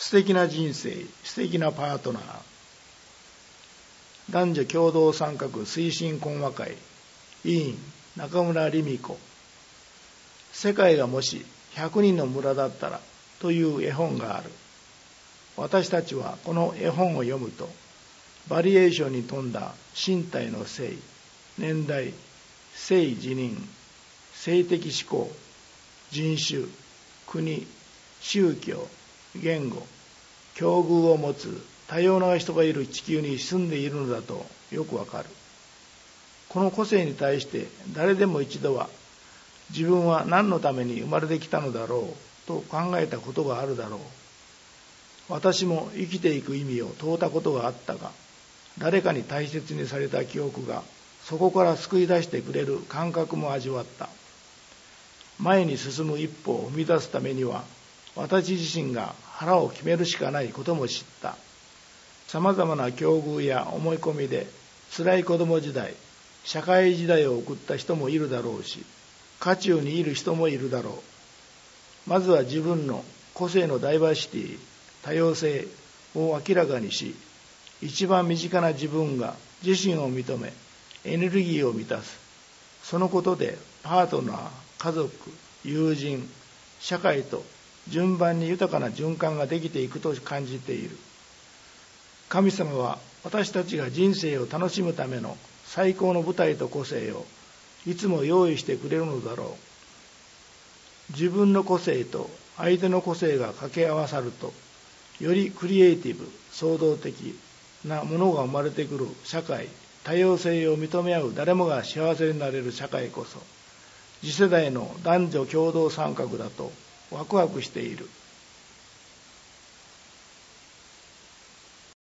素敵な人生、素敵なパートナー。男女共同参画推進懇話会委員中村理美子。世界がもし100人の村だったらという絵本がある。私たちはこの絵本を読むと、バリエーションに富んだ身体の性、年代、性自認、性的指向、人種、国、宗教、言語、境遇を持つ多様な人がいる地球に住んでいるのだとよくわかる。この個性に対して誰でも一度は自分は何のために生まれてきたのだろうと考えたことがあるだろう。私も生きていく意味を問うたことがあったが、誰かに大切にされた記憶がそこから救い出してくれる感覚も味わった。前に進む一歩を踏み出すためには、私自身が腹を決めるしかないことも知った。さまざまな境遇や思い込みで辛い子供時代、社会時代を送った人もいるだろうし、渦中にいる人もいるだろう。まずは自分の個性のダイバーシティ、多様性を明らかにし、一番身近な自分が自身を認め、エネルギーを満たす。そのことでパートナー、家族、友人、社会と順番に豊かな循環ができていくと感じている。神様は私たちが人生を楽しむための最高の舞台と個性をいつも用意してくれるのだろう。自分の個性と相手の個性が掛け合わさると、よりクリエイティブ、創造的なものが生まれてくる社会、多様性を認め合う誰もが幸せになれる社会こそ、次世代の男女共同参画だとワクワクしている。